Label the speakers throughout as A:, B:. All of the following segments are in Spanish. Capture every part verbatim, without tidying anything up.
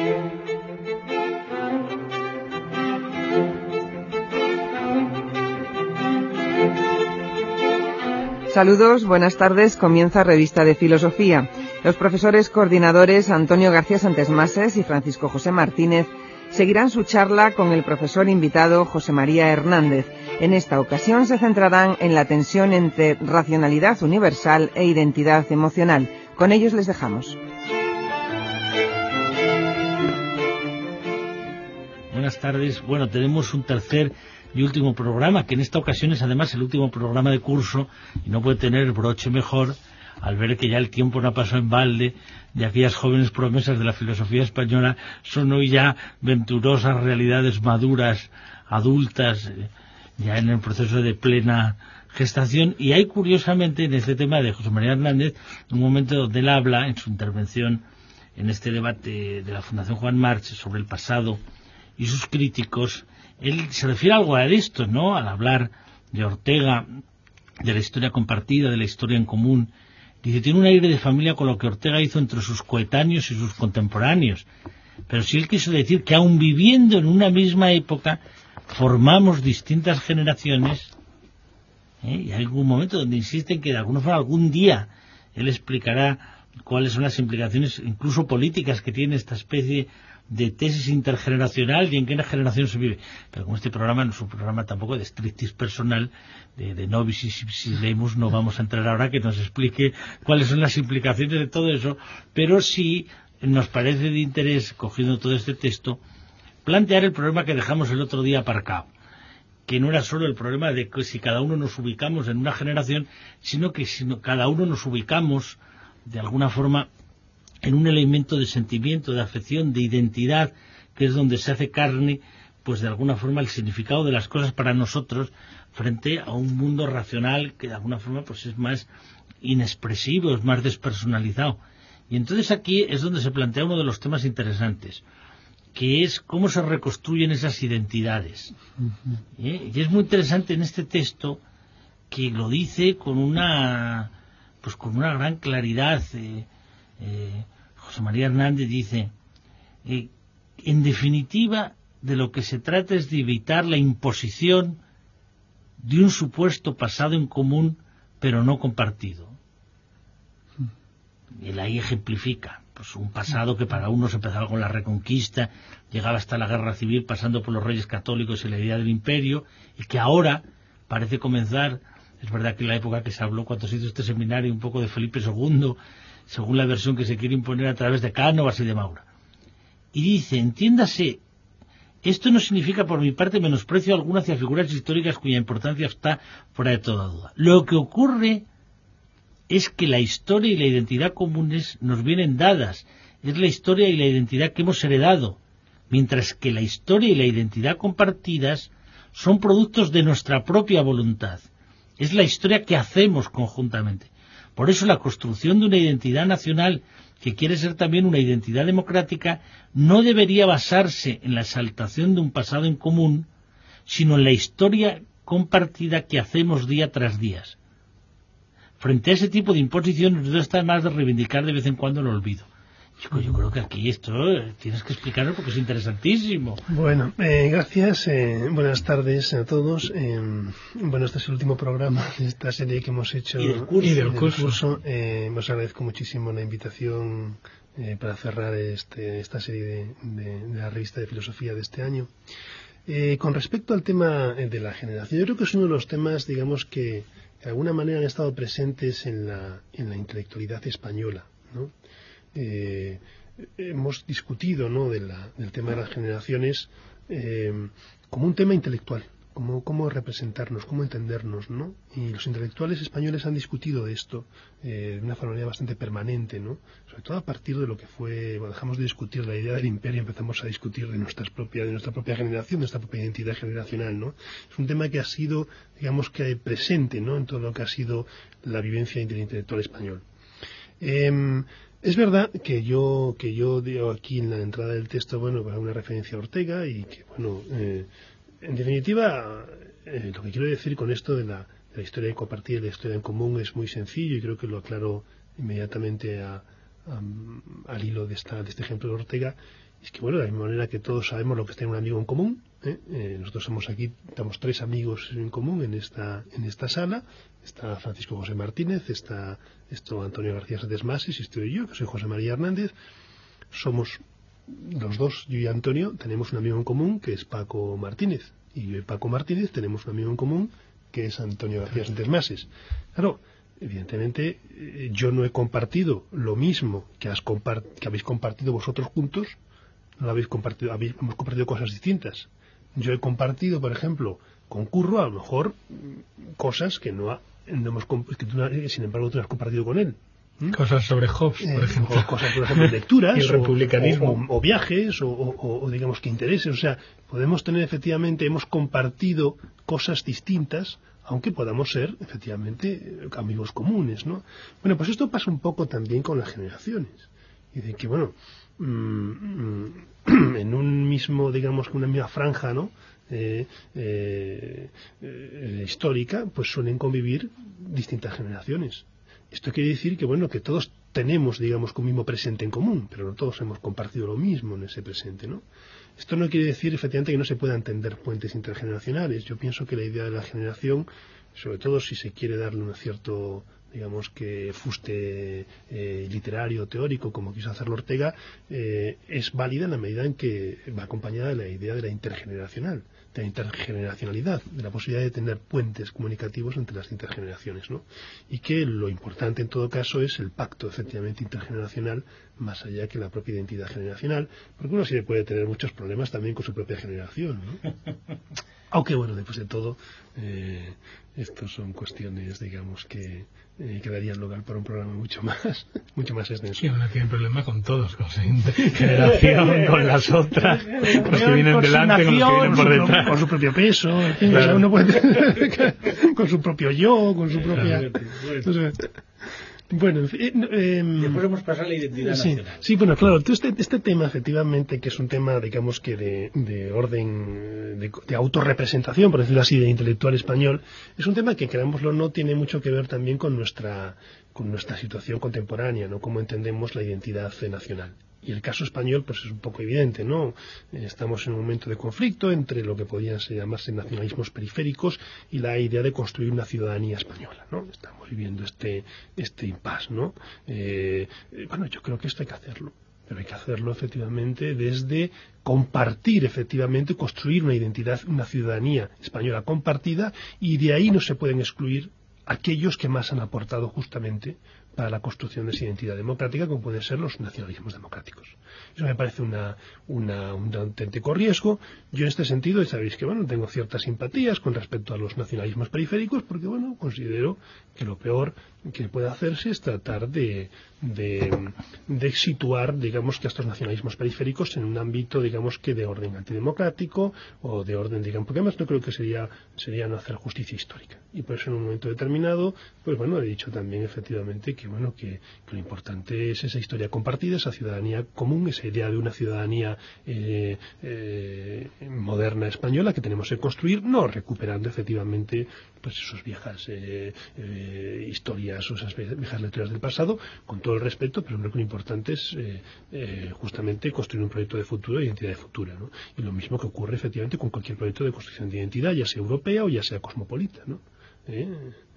A: Saludos, buenas tardes. Comienza Revista de Filosofía. Los profesores coordinadores Antonio García Santesmases y Francisco José Martínez seguirán su charla con el profesor invitado José María Hernández. En esta ocasión se centrarán en la tensión entre racionalidad universal e identidad emocional. Con ellos les dejamos.
B: Buenas tardes. Bueno, tenemos un tercer y último programa, que en esta ocasión es además el último programa de curso, y no puede tener broche mejor al ver que ya el tiempo no pasó en balde, de aquellas jóvenes promesas de la filosofía española son hoy ya venturosas realidades maduras, adultas, ya en el proceso de plena gestación. Y hay, curiosamente, en este tema de José María Hernández, un momento donde él habla, en su intervención en este debate de la Fundación Juan March sobre el pasado y sus críticos, él se refiere a algo a esto, ¿no? Al hablar de Ortega, de la historia compartida, de la historia en común. Dice, tiene un aire de familia con lo que Ortega hizo entre sus coetáneos y sus contemporáneos. Pero si él quiso decir que aun viviendo en una misma época, formamos distintas generaciones, ¿eh? Y hay algún momento donde insisten que de alguna forma algún día él explicará cuáles son las implicaciones, incluso políticas, que tiene esta especie de tesis intergeneracional y en qué generación se vive. Pero como este programa no es un programa tampoco de strictis personal, de, de nobis y silemus, no vamos a entrar ahora que nos explique cuáles son las implicaciones de todo eso, pero sí nos parece de interés, cogiendo todo este texto, plantear el problema que dejamos el otro día aparcado, que no era solo el problema de que si cada uno nos ubicamos en una generación, sino que si no, cada uno nos ubicamos de alguna forma en un elemento de sentimiento, de afección, de identidad, que es donde se hace carne, pues de alguna forma el significado de las cosas para nosotros frente a un mundo racional que de alguna forma pues es más inexpresivo, es más despersonalizado. Y entonces aquí es donde se plantea uno de los temas interesantes, que es cómo se reconstruyen esas identidades. Uh-huh. ¿Eh? Y es muy interesante en este texto que lo dice con una pues con una gran claridad. eh, Eh, José María Hernández dice, eh, en definitiva, de lo que se trata es de evitar la imposición de un supuesto pasado en común, pero no compartido. Y él ahí ejemplifica pues un pasado que para unos empezaba con la Reconquista, llegaba hasta la Guerra Civil, pasando por los Reyes Católicos y la idea del Imperio, y que ahora parece comenzar. Es verdad que en la época que se habló, cuando se hizo este seminario, un poco de Felipe segundo, según la versión que se quiere imponer a través de Cánovas y de Maura. Y dice, entiéndase, esto no significa por mi parte menosprecio alguno hacia figuras históricas cuya importancia está fuera de toda duda. Lo que ocurre es que la historia y la identidad comunes nos vienen dadas, es la historia y la identidad que hemos heredado, mientras que la historia y la identidad compartidas son productos de nuestra propia voluntad. Es la historia que hacemos conjuntamente. Por eso la construcción de una identidad nacional, que quiere ser también una identidad democrática, no debería basarse en la exaltación de un pasado en común, sino en la historia compartida que hacemos día tras día. Frente a ese tipo de imposiciones, no está más de reivindicar de vez en cuando el olvido. Chico, yo creo que aquí esto eh, tienes que explicarlo porque es interesantísimo.
C: Bueno, eh, gracias. Eh, buenas tardes a todos. Eh, bueno, este es el último programa de esta serie que hemos hecho.
B: Y del curso.
C: Y del curso. curso. Eh, os agradezco muchísimo la invitación eh, para cerrar este, esta serie de, de, de la revista de filosofía de este año. Eh, con respecto al tema de la generación, yo creo que es uno de los temas, digamos, que de alguna manera han estado presentes en la, en la intelectualidad española, ¿no? Eh, hemos discutido, ¿no?, de la, del tema de las generaciones eh, como un tema intelectual, como cómo representarnos, cómo entendernos, ¿no? Y los intelectuales españoles han discutido de esto eh, de una forma bastante permanente, ¿no? Sobre todo a partir de lo que fue, bueno, dejamos de discutir la idea del imperio y empezamos a discutir de nuestras propias, de nuestra propia generación, de nuestra propia identidad generacional, ¿no? Es un tema que ha sido, digamos, que presente, ¿no?, en todo lo que ha sido la vivencia del intelectual español. Eh, Es verdad que yo que yo digo aquí en la entrada del texto, bueno, pues una referencia a Ortega y que, bueno, eh, en definitiva, eh, lo que quiero decir con esto de la, de la historia de compartir, de la historia en común, es muy sencillo y creo que lo aclaro inmediatamente a, um, al hilo de, esta, de este ejemplo de Ortega, es que, bueno, de la misma manera que todos sabemos lo que es tener un amigo en común, ¿eh? Eh, nosotros somos aquí, estamos tres amigos en común en esta, en esta sala. Está Francisco José Martínez, está esto Antonio García Sánchez Mases y estoy yo, que soy José María Hernández. Somos los dos, yo y Antonio, tenemos un amigo en común que es Paco Martínez. Y yo y Paco Martínez tenemos un amigo en común que es Antonio García Sánchez Mases. Claro, evidentemente eh, yo no he compartido lo mismo que, has compart que habéis compartido vosotros juntos. No lo habéis compartido, habéis, hemos compartido cosas distintas. Yo he compartido, por ejemplo, con Curro, a lo mejor, cosas que no, ha, no hemos que tú, sin embargo, tú no has compartido con él. ¿Mm?
D: Cosas sobre Hobbes, por
C: eh,
D: ejemplo.
C: O cosas, por ejemplo, lecturas,
D: y el republicanismo.
C: O, o, o viajes, o, o, o digamos que intereses. O sea, podemos tener, efectivamente, hemos compartido cosas distintas, aunque podamos ser, efectivamente, amigos comunes, ¿no? Bueno, pues esto pasa un poco también con las generaciones. Y de que, bueno, mmm, en un mismo, digamos, una misma franja, ¿no? Eh, eh, eh, histórica, pues suelen convivir distintas generaciones. Esto quiere decir que, bueno, que todos tenemos, digamos, un mismo presente en común, pero no todos hemos compartido lo mismo en ese presente, ¿no? Esto no quiere decir, efectivamente, que no se puedan tender puentes intergeneracionales. Yo pienso que la idea de la generación, sobre todo si se quiere darle un cierto, digamos, que fuste eh, literario, teórico, como quiso hacerlo Ortega, eh, es válida en la medida en que va acompañada de la idea de la intergeneracional, de la intergeneracionalidad, de la posibilidad de tener puentes comunicativos entre las intergeneraciones, ¿no? Y que lo importante en todo caso es el pacto efectivamente intergeneracional, más allá que la propia identidad generacional, porque uno sí puede tener muchos problemas también con su propia generación, ¿no? Aunque bueno, después de todo, eh, estos son cuestiones, digamos, que, eh, que darían lugar para un programa mucho más, mucho más extenso.
D: Sí, uno tiene problema con todos, con su generación, con las otras, con los que vienen delante, con los que vienen por detrás.
C: Con su propio peso, en fin, claro. O sea, uno puede con su propio yo, con su propia... Entonces, bueno, en fin, eh, eh,
B: después hemos pasado a la identidad
C: sí,
B: nacional.
C: Sí, bueno, claro, este, este tema efectivamente, que es un tema, digamos que de, de orden, de, de autorrepresentación, por decirlo así, de intelectual español, es un tema que, querámoslo o no, tiene mucho que ver también con nuestra, con nuestra situación contemporánea, ¿no? Cómo entendemos la identidad nacional. Y el caso español, pues es un poco evidente, ¿no? Estamos en un momento de conflicto entre lo que podrían llamarse nacionalismos periféricos y la idea de construir una ciudadanía española, ¿no? Estamos viviendo este, este impasse, ¿no? Eh, bueno, yo creo que esto hay que hacerlo, pero hay que hacerlo efectivamente desde compartir, efectivamente, construir una identidad, una ciudadanía española compartida, y de ahí no se pueden excluir aquellos que más han aportado justamente para la construcción de esa identidad democrática, como pueden ser los nacionalismos democráticos. Eso me parece una, una, un auténtico riesgo. Yo en este sentido, sabéis que bueno, tengo ciertas simpatías con respecto a los nacionalismos periféricos, porque bueno, considero que lo peor que puede hacerse es tratar de, de, de situar, digamos, que estos nacionalismos periféricos en un ámbito, digamos, que de orden antidemocrático o de orden, digamos, porque además no creo que sería, sería no hacer justicia histórica. Y por eso en un momento determinado, pues bueno, he dicho también efectivamente que bueno, que, que lo importante es esa historia compartida, esa ciudadanía común, esa idea de una ciudadanía eh, eh, moderna española que tenemos que construir, no recuperando efectivamente pues esas viejas eh, eh, historias o esas viejas lecturas del pasado, con todo el respeto, pero creo que lo importante es eh, eh, justamente construir un proyecto de futuro, de identidad de futura, ¿no? Y lo mismo que ocurre efectivamente con cualquier proyecto de construcción de identidad, ya sea europea o ya sea cosmopolita, ¿no? ¿Eh?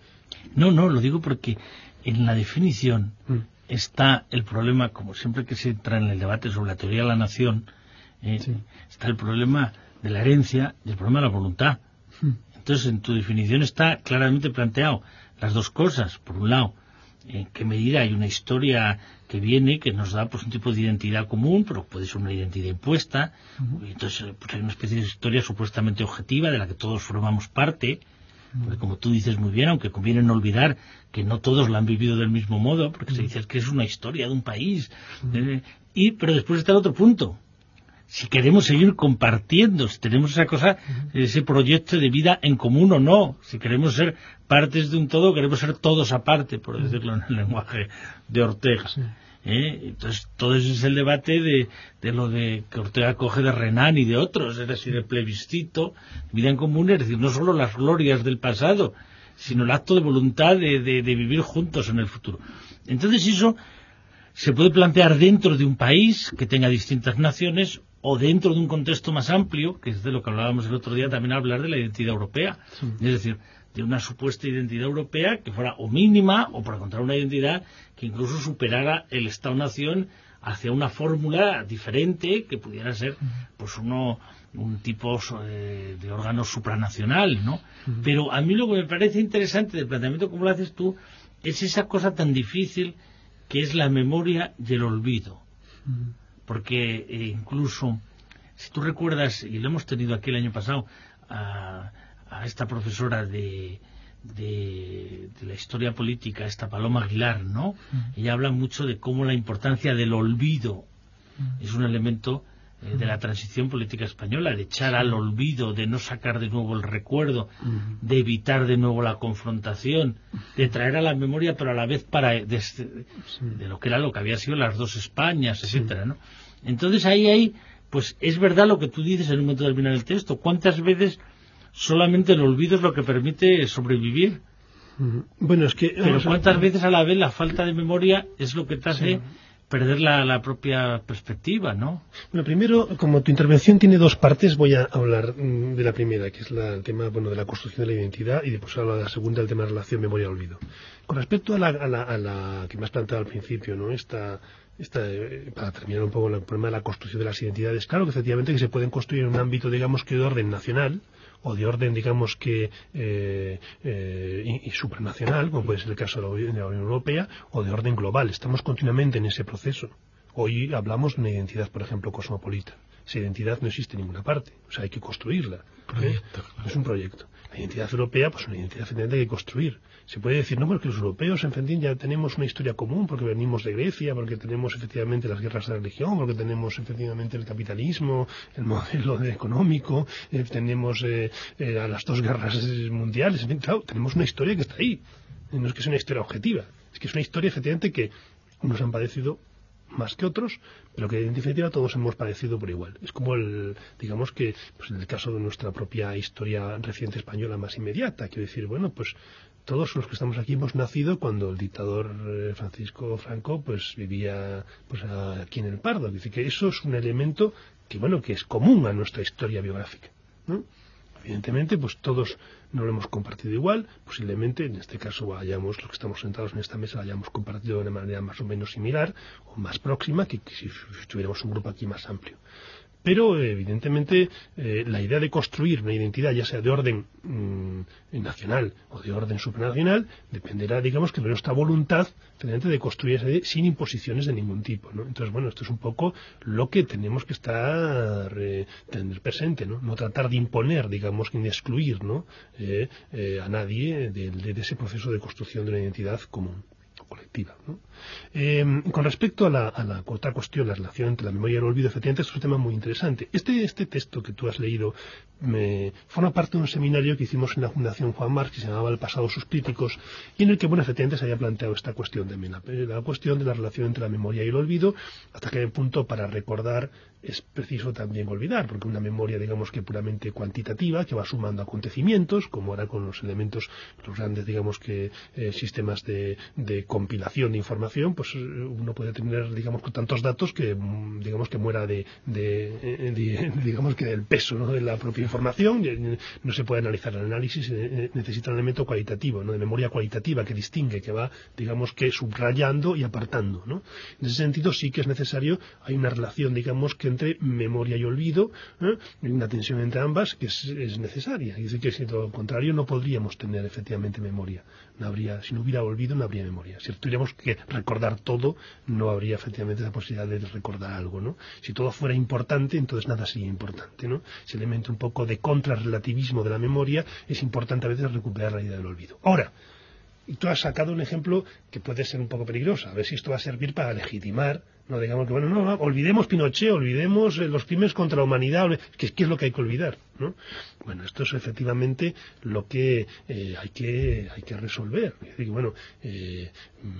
B: No, no, lo digo porque en la definición
C: mm.
B: está el problema, como siempre que se entra en el debate sobre la teoría de la nación, eh, sí. está el problema de la herencia y el problema de la voluntad. Mm. Entonces, en tu definición está claramente planteado las dos cosas. Por un lado, en qué medida hay una historia que viene, que nos da pues un tipo de identidad común, pero puede ser una identidad impuesta. Mm. Y entonces pues, hay una especie de historia supuestamente objetiva de la que todos formamos parte. Porque como tú dices muy bien, aunque conviene no olvidar que no todos la han vivido del mismo modo, porque se dice que es una historia de un país. Mm. Eh, y pero después está el otro punto. Si queremos seguir compartiendo, si tenemos esa cosa, mm. ese proyecto de vida en común o no, si queremos ser partes de un todo, queremos ser todos aparte, por decirlo en el lenguaje de Ortega. Sí. ¿Eh? Entonces todo ese es el debate de, de lo de que Ortega coge de Renan y de otros, es decir, el plebiscito, vida en común, es decir, no solo las glorias del pasado, sino el acto de voluntad de, de, de vivir juntos en el futuro. Entonces eso se puede plantear dentro de un país que tenga distintas naciones o dentro de un contexto más amplio, que es de lo que hablábamos el otro día, también hablar de la identidad europea. Sí. Es decir, de una supuesta identidad europea que fuera o mínima o, por encontrar una identidad que incluso superara el Estado-Nación hacia una fórmula diferente que pudiera ser pues uno un tipo eh, de órgano supranacional, ¿no? Uh-huh. Pero a mí lo que me parece interesante del planteamiento como lo haces tú es esa cosa tan difícil que es la memoria y el olvido. Uh-huh. Porque eh, incluso, si tú recuerdas, y lo hemos tenido aquí el año pasado, a, a esta profesora de, de, de la historia política, esta Paloma Aguilar, ¿no? Uh-huh. Ella habla mucho de cómo la importancia del olvido uh-huh. es un elemento eh, de la transición política española, de echar sí. al olvido, de no sacar de nuevo el recuerdo, uh-huh. de evitar de nuevo la confrontación, de traer a la memoria, pero a la vez para de, de, sí. de lo que era lo que había sido las dos Españas, etcétera, sí. ¿no? Entonces ahí hay, pues es verdad lo que tú dices en un momento de terminar el texto. ¿Cuántas veces solamente el olvido es lo que permite sobrevivir?
C: Uh-huh. Bueno, es que
B: pero cuántas a... veces a la vez la falta de memoria es lo que te hace sí. perder la, la propia perspectiva, ¿no?
C: Bueno, primero, como tu intervención tiene dos partes, voy a hablar mm, de la primera, que es la, el tema bueno de la construcción de la identidad, y después hablar de la segunda, el tema de la relación memoria-olvido. Con respecto a la, a la, a la que me has planteado al principio, ¿no? Esta, esta, eh, para terminar un poco el problema de la construcción de las identidades, claro que efectivamente que se pueden construir en un ámbito, digamos, que de orden nacional, o de orden, digamos que eh, eh, y, y supranacional, como puede ser el caso de la, de la Unión Europea, o de orden global. Estamos continuamente en ese proceso. Hoy hablamos de una identidad, por ejemplo, cosmopolita. Esa identidad no existe en ninguna parte, o sea, hay que construirla.
D: Proyecto,
C: ¿eh?
D: claro.
C: Es un proyecto. La identidad europea, pues una identidad efectivamente hay que construir. Se puede decir, no, porque los europeos, en fin, ya tenemos una historia común, porque venimos de Grecia, porque tenemos efectivamente las guerras de religión, porque tenemos efectivamente el capitalismo, el modelo de económico, eh, tenemos eh, eh, a las dos guerras mundiales, en fin, claro, tenemos una historia que está ahí. No es que sea una historia objetiva, es que es una historia efectivamente que unos han padecido más que otros, pero que en definitiva todos hemos padecido por igual. Es como el, digamos que, pues en el caso de nuestra propia historia reciente española más inmediata, quiero decir, bueno, pues todos los que estamos aquí hemos nacido cuando el dictador eh, Francisco Franco pues vivía pues aquí en el Pardo. Es decir, que eso es un elemento que, bueno, que es común a nuestra historia biográfica, ¿no? Evidentemente, pues todos no lo hemos compartido igual, posiblemente en este caso hayamos, los que estamos sentados en esta mesa, hayamos compartido de una manera más o menos similar o más próxima que, que si tuviéramos un grupo aquí más amplio. Pero, evidentemente, eh, la idea de construir una identidad, ya sea de orden mmm, nacional o de orden supranacional, dependerá, digamos, que de nuestra voluntad de construir esa idea sin imposiciones de ningún tipo, ¿no? Entonces, bueno, esto es un poco lo que tenemos que estar, eh, tener presente, ¿no? No tratar de imponer, digamos, ni de excluir, ¿no? Eh, eh, a nadie de, de ese proceso de construcción de una identidad común, colectiva, ¿no? Eh, con respecto a la, a la otra cuestión, la relación entre la memoria y el olvido, efectivamente es un tema muy interesante. Este, este texto que tú has leído me, forma parte de un seminario que hicimos en la Fundación Juan March, que se llamaba El pasado sus críticos, y en el que, bueno, efectivamente se había planteado esta cuestión también, la, la cuestión de la relación entre la memoria y el olvido, hasta que el punto para recordar es preciso también olvidar, porque una memoria, digamos que puramente cuantitativa, que va sumando acontecimientos, como ahora con los elementos, los grandes, digamos que eh, sistemas de, de compilación de información, pues uno puede tener, digamos, con tantos datos que, digamos, que muera de, de, de digamos que del peso, ¿no?, de la propia información. No se puede analizar el análisis, necesita un elemento cualitativo, ¿no?, de memoria cualitativa que distingue, que va, digamos, que subrayando y apartando, ¿no? En ese sentido sí que es necesario, hay una relación, digamos, que entre memoria y olvido, ¿eh? Hay una tensión entre ambas que es, es necesaria. Es decir, que si todo lo contrario no podríamos tener efectivamente memoria. No habría, si no hubiera olvido no habría memoria. Si tuviéramos que recordar todo, no habría efectivamente la posibilidad de recordar algo, ¿no? Si todo fuera importante, entonces nada sería importante, ¿no? Ese elemento un poco de contrarrelativismo de la memoria es importante a veces recuperar la idea del olvido. Ahora, y tú has sacado un ejemplo que puede ser un poco peligroso, a ver si esto va a servir para legitimar, no digamos que, bueno, no, no olvidemos Pinochet, olvidemos eh, los crímenes contra la humanidad, ¿qué, qué es lo que hay que olvidar, ¿no? Bueno, esto es efectivamente lo que eh, hay que hay que resolver. Es decir, bueno, eh,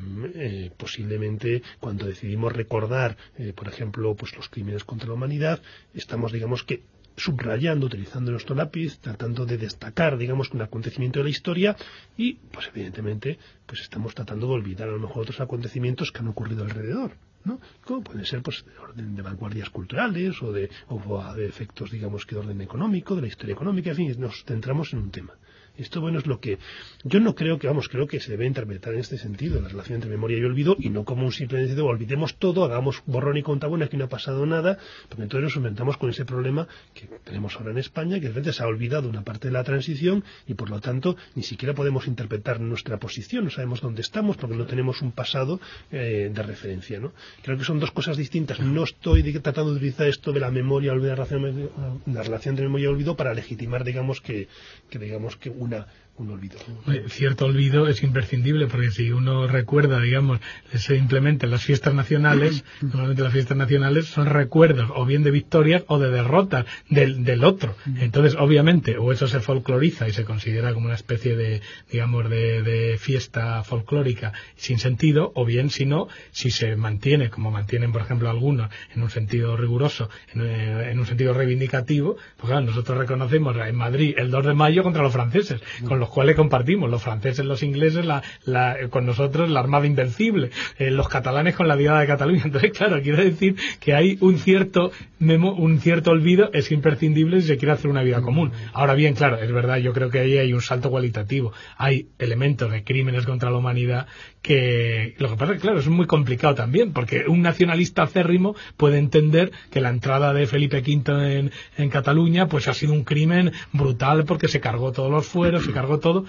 C: eh, posiblemente cuando decidimos recordar, eh, por ejemplo, pues los crímenes contra la humanidad, estamos, digamos que, subrayando, utilizando nuestro lápiz, tratando de destacar, digamos, un acontecimiento de la historia y, pues evidentemente, pues estamos tratando de olvidar a lo mejor otros acontecimientos que han ocurrido alrededor, ¿no? Como pueden ser, pues, de orden de vanguardias culturales o de, o de efectos, digamos, que de orden económico, de la historia económica, en fin, nos centramos en un tema. Esto, bueno, es lo que yo no creo que, vamos, creo que se debe interpretar en este sentido, la relación entre memoria y olvido, y no como un simple sentido, olvidemos todo, hagamos borrón y cuenta buena, aquí no ha pasado nada, porque entonces nos enfrentamos con ese problema que tenemos ahora en España, que de repente se ha olvidado una parte de la transición y, por lo tanto, ni siquiera podemos interpretar nuestra posición, no sabemos dónde estamos, porque no tenemos un pasado eh, de referencia, ¿no? Creo que son dos cosas distintas. No estoy tratando de utilizar esto de la memoria, olvido, la relación, la relación de memoria y olvido para legitimar, digamos, que, que digamos que una un olvido.
D: Cierto olvido es imprescindible, porque si uno recuerda, digamos, simplemente las fiestas nacionales, normalmente las fiestas nacionales son recuerdos o bien de victorias o de derrotas del, del otro. Entonces, obviamente, o eso se folcloriza y se considera como una especie de, digamos, de, de fiesta folclórica sin sentido, o bien, si no, si se mantiene, como mantienen, por ejemplo, algunos, en un sentido riguroso, en, en un sentido reivindicativo, pues claro, nosotros reconocemos en Madrid el dos de mayo contra los franceses, con los cuales compartimos, los franceses, los ingleses, la, la, con nosotros la Armada Invencible, eh, los catalanes con la Diada de Cataluña. Entonces, claro, quiero decir que hay un cierto memo, un cierto olvido, es imprescindible si se quiere hacer una vida común. Ahora bien, claro, es verdad, yo creo que ahí hay un salto cualitativo. Hay elementos de crímenes contra la humanidad que, lo que pasa es que, claro, es muy complicado también, porque un nacionalista acérrimo puede entender que la entrada de Felipe quinto en, en Cataluña, pues ha sido un crimen brutal porque se cargó todos los fueros, se cargó todo,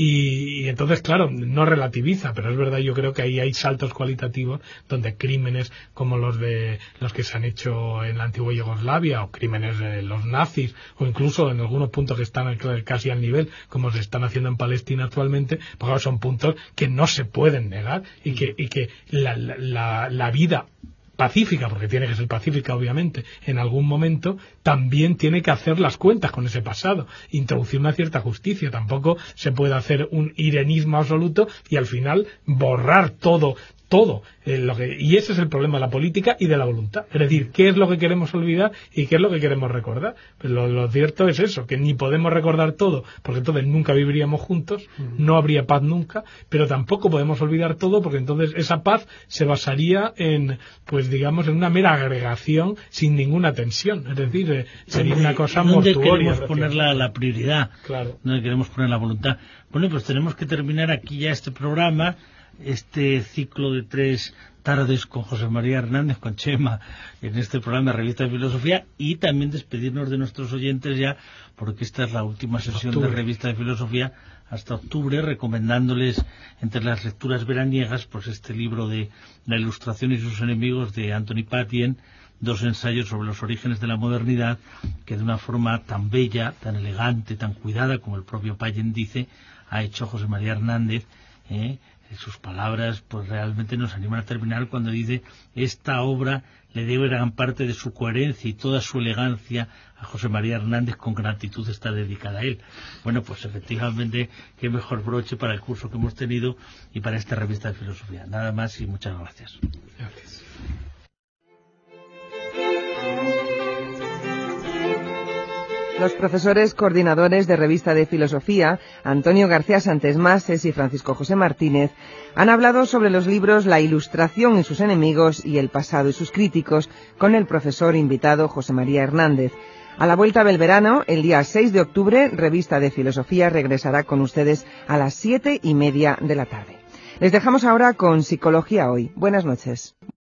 D: y, y entonces, claro, no relativiza, pero es verdad, yo creo que ahí hay saltos cualitativos donde crímenes como los de los que se han hecho en la antigua Yugoslavia, o crímenes de los nazis, o incluso en algunos puntos que están casi al nivel, como se están haciendo en Palestina actualmente, pues claro, son puntos que no se pueden negar, y que, y que la, la, la vida pacífica, porque tiene que ser pacífica obviamente, en algún momento también tiene que hacer las cuentas con ese pasado, introducir una cierta justicia. Tampoco se puede hacer un irenismo absoluto y al final borrar todo todo eh, lo que, y ese es el problema de la política y de la voluntad, es decir, qué es lo que queremos olvidar y qué es lo que queremos recordar. Pero lo, lo cierto es eso, que ni podemos recordar todo, porque entonces nunca viviríamos juntos, no habría paz nunca, pero tampoco podemos olvidar todo, porque entonces esa paz se basaría en, pues digamos, en una mera agregación sin ninguna tensión, es decir, eh, sería una cosa mortuoria.
B: ¿Dónde queremos poner la, la prioridad?
D: Claro.
B: ¿Dónde queremos poner la voluntad? Bueno, pues tenemos que terminar aquí ya este programa, este ciclo de tres tardes con José María Hernández, con Chema, en este programa de Revista de Filosofía, y también despedirnos de nuestros oyentes ya, porque esta es la última sesión octubre. de Revista de Filosofía hasta octubre, recomendándoles entre las lecturas veraniegas pues este libro de La Ilustración y sus enemigos de Anthony Patien, dos ensayos sobre los orígenes de la modernidad, que de una forma tan bella, tan elegante, tan cuidada, como el propio Patien dice, ha hecho José María Hernández. ¿eh? Sus palabras pues realmente nos animan a terminar cuando dice: esta obra le debe gran parte de su coherencia y toda su elegancia a José María Hernández, con gratitud está dedicada a él. Bueno, pues efectivamente, qué mejor broche para el curso que hemos tenido y para esta revista de filosofía. Nada más y muchas gracias.
D: Gracias.
A: Los profesores coordinadores de Revista de Filosofía, Antonio García Santesmases y Francisco José Martínez, han hablado sobre los libros La Ilustración y sus enemigos y El pasado y sus críticos, con el profesor invitado José María Hernández. A la vuelta del verano, el día seis de octubre, Revista de Filosofía regresará con ustedes a las siete y media de la tarde. Les dejamos ahora con Psicología Hoy. Buenas noches.